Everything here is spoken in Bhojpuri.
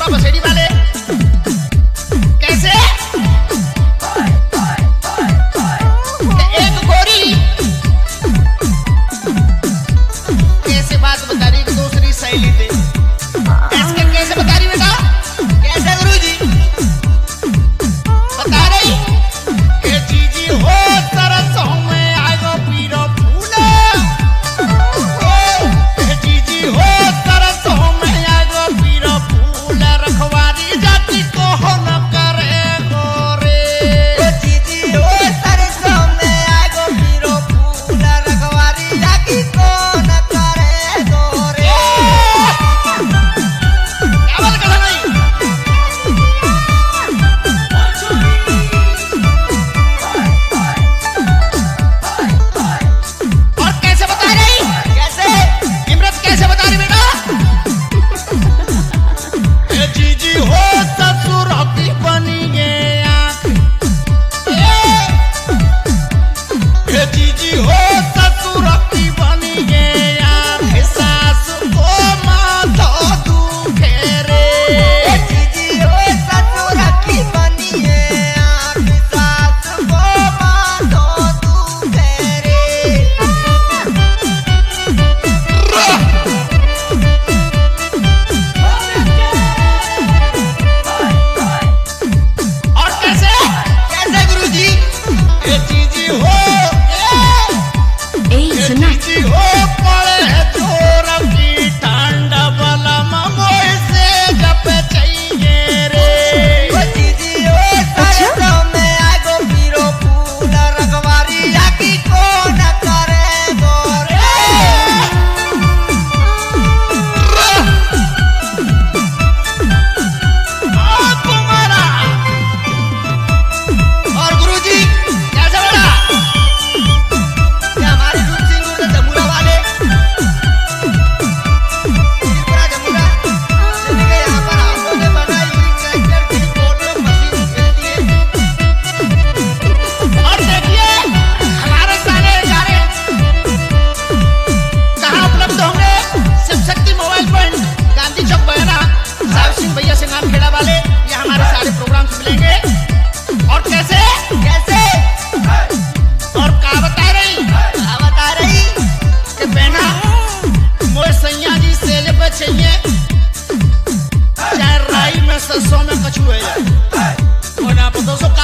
बसेड़ी वाले कैसे एक गोरी कैसे बात बता रही कि दूसरी सहेली थे कैसे बता रही बेटा कैसे गुरुजी बता रही कि जीजी हो तरस में आएगो पीरो फूला जीजी हो तरस में आएगो पीरो फूला रखवारी जाति को हो न करे गोरे जीजी हो तरस में आएगो पीरो फूला रखवारी जाति को न करे गोरे क्या बात कर रही और कैसे बता रही कैसे इमरत कैसे बता रही बेटा जीजी हो ससुर की बनी गया जीजी हो ससुर की बनी गया सास को माथा दुखे रे जीजी हो ससुर की बनी गया सास को माथा दुखे रे और कैसे कैसे गुरुजी ये जीजी हो सुनना जीजी हो पड़े जोर की ठंडा वाला ममोई से जब चाहिए रे जीजी हो सरसों में आगो पीरो फूला रखवारी जाकी को न करे गोरे तुम्हारा और गुरुजी कैसे बड़ा क्या हमारे रूप सिंह और जमुना वाले त्रिपुरा जमुना जिनके यहाँ पर आप लोगों ने बनाई हुई ट्रैक्टर की फोटो मशीन खरीदी है और देखिए हमारे सारे गाने कहाँ उपलब्ध होंगे शिव शक्ति मोबाइल पॉइंट गांधी चौक बयाना साहब सिंह भैया से नाम खेड़ा वाले ये हमारे सारे प्रोग्राम्स मिलेंगे और कैसे कैसे और क्या बता रही कि बहना मोर सैया जी सेज पे चाहिए चाहे राई में सरसों में कछुए और ना पतो सो